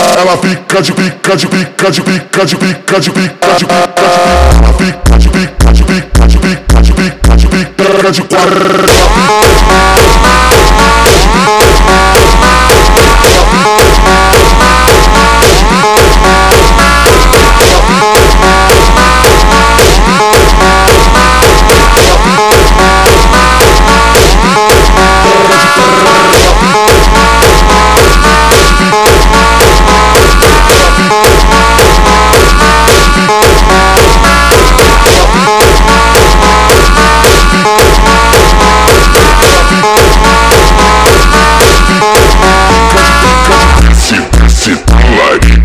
ela fica de pica, de pica, de pica, de pica, de pica, de pica, ela fica de pica, de pica, de pica, de pica, de pica, de quatro. Se tá like